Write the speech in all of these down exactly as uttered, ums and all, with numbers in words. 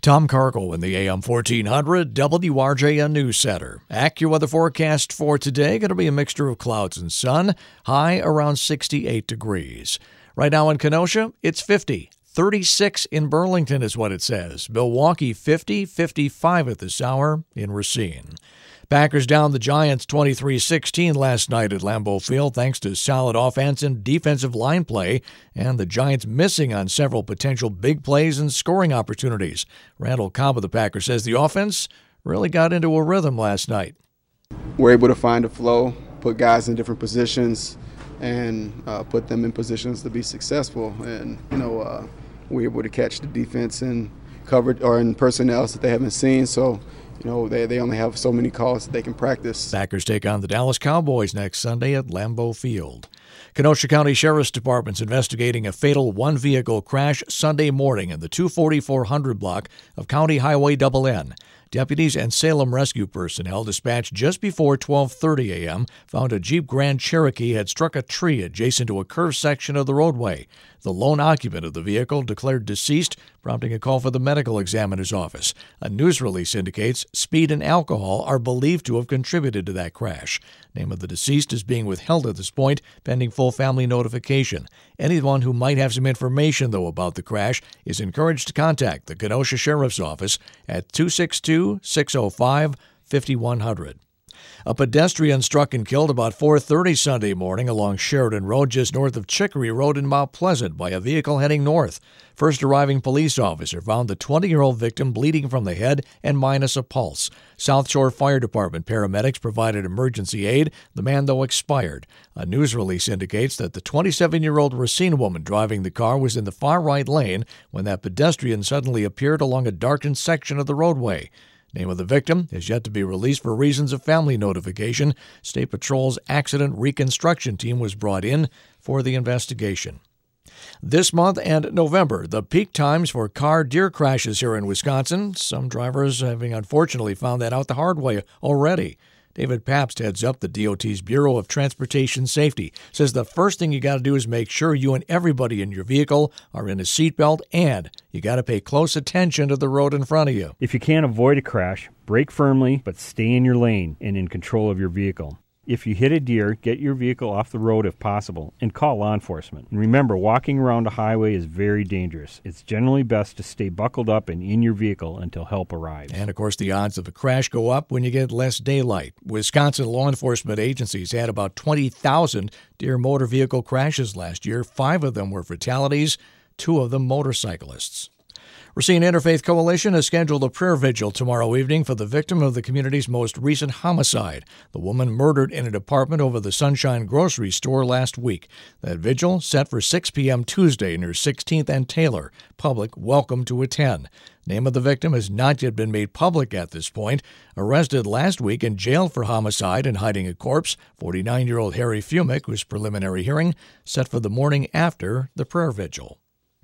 Tom Cargill in the A M fourteen hundred W R J N News Center. AccuWeather forecast for today, going to be a mixture of clouds and sun, high around sixty-eight degrees. Right now in Kenosha, it's fifty. thirty-six in Burlington is what it says. Milwaukee fifty, fifty-five at this hour in Racine. Packers down the Giants twenty-three sixteen last night at Lambeau Field thanks to solid offense and defensive line play, and the Giants missing on several potential big plays and scoring opportunities. Randall Cobb of the Packers says the offense really got into a rhythm last night. We're able to find a flow, put guys in different positions, and uh, put them in positions to be successful. And, you know, uh, we're able to catch the defense in coverage or in personnel that they haven't seen. So, you know, they, they only have so many calls that they can practice. Packers take on the Dallas Cowboys next Sunday at Lambeau Field. Kenosha County Sheriff's Department's investigating a fatal one-vehicle crash Sunday morning in the two forty-four hundred block of County Highway Double N. Deputies and Salem rescue personnel dispatched just before twelve thirty a.m. found a Jeep Grand Cherokee had struck a tree adjacent to a curved section of the roadway. The lone occupant of the vehicle declared deceased, prompting a call for the medical examiner's office. A news release indicates speed and alcohol are believed to have contributed to that crash. Name of the deceased is being withheld at this point, pending full family notification. Anyone who might have some information, though, about the crash is encouraged to contact the Kenosha Sheriff's Office at two six two, six oh five, five one zero zero. A pedestrian struck and killed about four thirty Sunday morning along Sheridan Road just north of Chicory Road in Mount Pleasant by a vehicle heading north. First arriving police officer found the twenty-year-old victim bleeding from the head and minus a pulse. South Shore Fire Department paramedics provided emergency aid. The man, though, expired. A news release indicates that the twenty-seven-year-old Racine woman driving the car was in the far right lane when that pedestrian suddenly appeared along a darkened section of the roadway. Name of the victim is yet to be released for reasons of family notification. State Patrol's accident reconstruction team was brought in for the investigation. This month and November, the peak times for car deer crashes here in Wisconsin. Some drivers having unfortunately found that out the hard way already. David Pabst heads up the D O T's Bureau of Transportation Safety, says the first thing you got to do is make sure you and everybody in your vehicle are in a seatbelt, and you got to pay close attention to the road in front of you. If you can't avoid a crash, brake firmly, but stay in your lane and in control of your vehicle. If you hit a deer, get your vehicle off the road if possible and call law enforcement. And remember, walking around a highway is very dangerous. It's generally best to stay buckled up and in your vehicle until help arrives. And, of course, the odds of a crash go up when you get less daylight. Wisconsin law enforcement agencies had about twenty thousand deer motor vehicle crashes last year. Five of them were fatalities, two of them motorcyclists. Racine Interfaith Coalition has scheduled a prayer vigil tomorrow evening for the victim of the community's most recent homicide, the woman murdered in an apartment over the Sunshine Grocery Store last week. That vigil set for six p.m. Tuesday near sixteenth and Taylor. Public welcome to attend. Name of the victim has not yet been made public at this point. Arrested last week and jailed for homicide and hiding a corpse, forty-nine-year-old Harry Fumick, whose preliminary hearing set for the morning after the prayer vigil.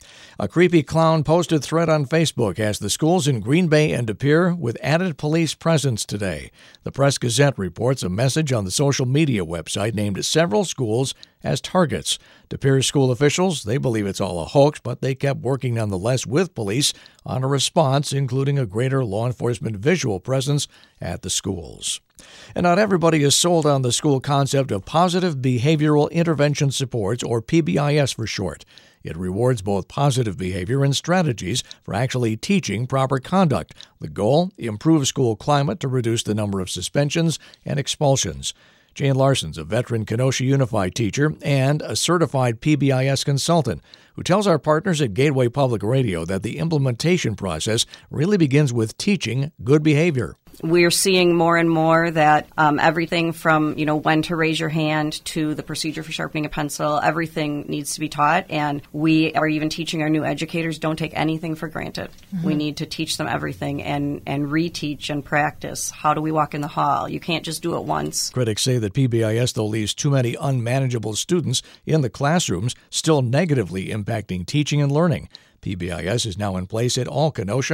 A creepy clown posted thread on Facebook has the schools in Green Bay and De Pere with added police presence today. The Press-Gazette reports a message on the social media website named several schools as targets. De Pere school officials, they believe it's all a hoax, but they kept working nonetheless with police on a response, including a greater law enforcement visual presence at the schools. And not everybody is sold on the school concept of Positive Behavioral Intervention Supports, or P B I S for short. It rewards both positive behavior and strategies for actually teaching proper conduct. The goal? Improve school climate to reduce the number of suspensions and expulsions. Jane Larson's a veteran Kenosha Unified teacher and a certified P B I S consultant who tells our partners at Gateway Public Radio that the implementation process really begins with teaching good behavior. We're seeing more and more that um, everything from, you know, when to raise your hand to the procedure for sharpening a pencil, everything needs to be taught. And we are even teaching our new educators, don't take anything for granted. Mm-hmm. We need to teach them everything and, and reteach and practice. How do we walk in the hall? You can't just do it once. Critics say that P B I S, though, leaves too many unmanageable students in the classrooms, still negatively impacting teaching and learning. P B I S is now in place at all Kenosha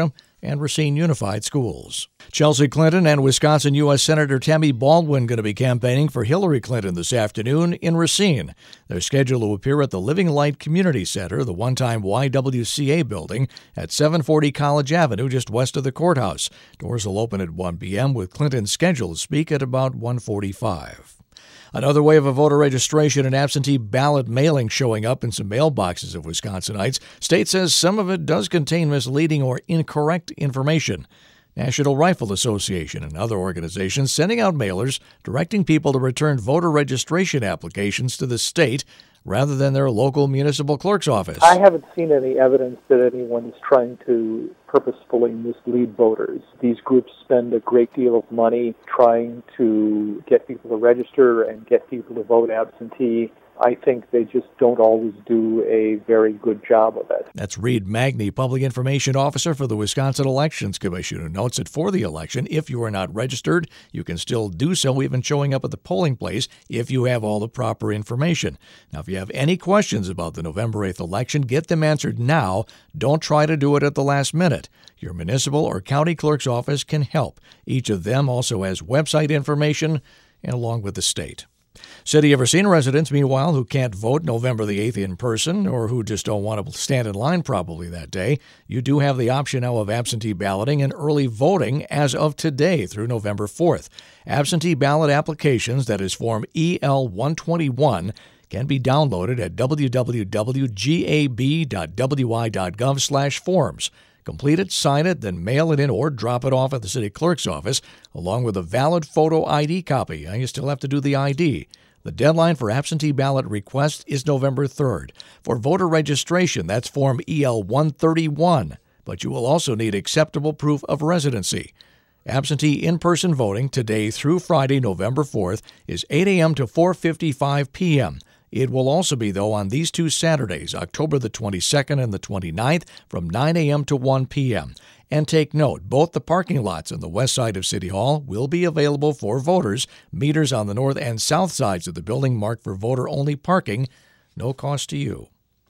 and Racine Unified Schools. Chelsea Clinton and Wisconsin U S Senator Tammy Baldwin going to be campaigning for Hillary Clinton this afternoon in Racine. They're scheduled to appear at the Living Light Community Center, the one-time Y W C A building at seven forty College Avenue, just west of the courthouse. Doors will open at one p.m. with Clinton scheduled to speak at about one forty-five. Another wave of voter registration and absentee ballot mailing showing up in some mailboxes of Wisconsinites. State says some of it does contain misleading or incorrect information. National Rifle Association and other organizations sending out mailers directing people to return voter registration applications to the state rather than their local municipal clerk's office. I haven't seen any evidence that anyone is trying to purposefully mislead voters. These groups spend a great deal of money trying to get people to register and get people to vote absentee. I think they just don't always do a very good job of it. That's Reed Magny, Public Information Officer for the Wisconsin Elections Commission, who notes that for the election, if you are not registered, you can still do so, even showing up at the polling place if you have all the proper information. Now, if you have any questions about the November eighth election, get them answered now. Don't try to do it at the last minute. Your municipal or county clerk's office can help. Each of them also has website information, and along with the state. City of Racine residents, meanwhile, who can't vote November the eighth in person or who just don't want to stand in line probably that day, you do have the option now of absentee balloting and early voting as of today through November fourth. Absentee ballot applications, that is Form E L one twenty-one, can be downloaded at w w w dot gab dot w i dot gov slash forms. Complete it, sign it, then mail it in or drop it off at the city clerk's office, along with a valid photo I D copy. You still have to do the I D. The deadline for absentee ballot requests is November third. For voter registration, that's Form E L one thirty-one, but you will also need acceptable proof of residency. Absentee in-person voting today through Friday, November fourth, is eight a.m. to four fifty-five p.m. It will also be, though, on these two Saturdays, October the twenty-second and the twenty-ninth, from nine a.m. to one p.m. And take note, both the parking lots on the west side of City Hall will be available for voters. Meters on the north and south sides of the building marked for voter-only parking. No cost to you.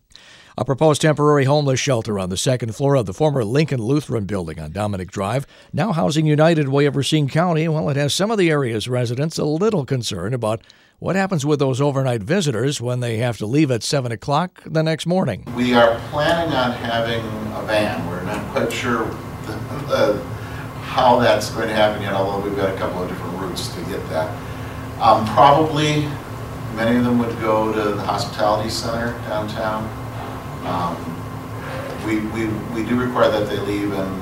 A proposed temporary homeless shelter on the second floor of the former Lincoln Lutheran building on Dominic Drive, now housing United Way of Racine County. Well, it has some of the area's residents a little concerned about what happens with those overnight visitors when they have to leave at seven o'clock the next morning. We are planning on having a van. We're not quite sure the, uh, how that's going to happen yet, although we've got a couple of different routes to get that. Um, probably many of them would go to the hospitality center downtown. Um, we, we, we do require that they leave, and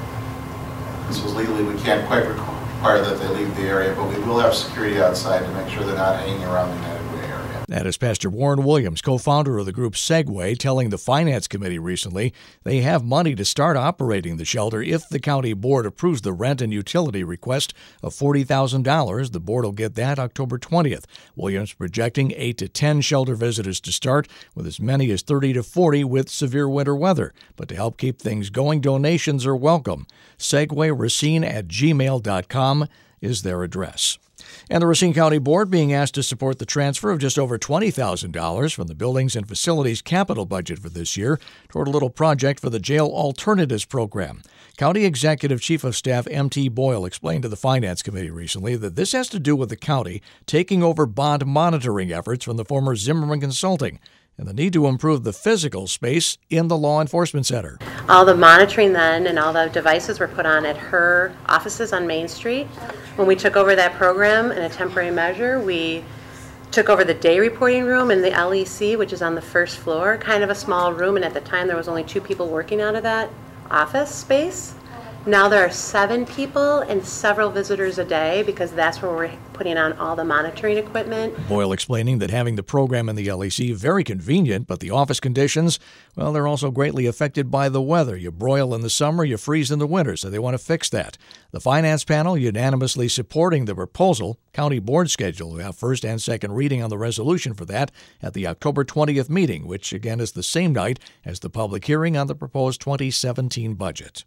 this was legally, we can't quite require that they leave the area, but we will have security outside to make sure they're not hanging around the United Way area. That is Pastor Warren Williams, co-founder of the group Segway, telling the Finance Committee recently they have money to start operating the shelter if the county board approves the rent and utility request of forty thousand dollars. The board will get that October twentieth. Williams projecting eight to ten shelter visitors to start, with as many as thirty to forty with severe winter weather. But to help keep things going, donations are welcome. Segwayracine at gmail dot com is their address. And the Racine County Board being asked to support the transfer of just over twenty thousand dollars from the Buildings and Facilities capital budget for this year toward a little project for the Jail Alternatives Program. County Executive Chief of Staff M T Boyle explained to the Finance Committee recently that this has to do with the county taking over bond monitoring efforts from the former Zimmerman Consulting and the need to improve the physical space in the law enforcement center. All the monitoring then and all the devices were put on at her offices on Main Street. When we took over that program in a temporary measure, we took over the day reporting room in the L E C, which is on the first floor, kind of a small room, and at the time there was only two people working out of that office space. Now there are seven people and several visitors a day because that's where we're putting on all the monitoring equipment. Boyle explaining that having the program in the L E C very convenient, but the office conditions, well, they're also greatly affected by the weather. You broil in the summer, you freeze in the winter, so they want to fix that. The finance panel unanimously supporting the proposal. County board schedule will have first and second reading on the resolution for that at the October twentieth meeting, which again is the same night as the public hearing on the proposed twenty seventeen budget.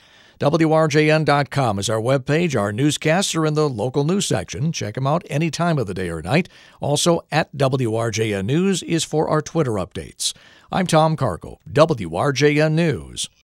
W R J N dot com is our webpage. Our newscasts are in the local news section. Check them out any time of the day or night. Also, at W R J N News is for our Twitter updates. I'm Tom Cargo, W R J N News.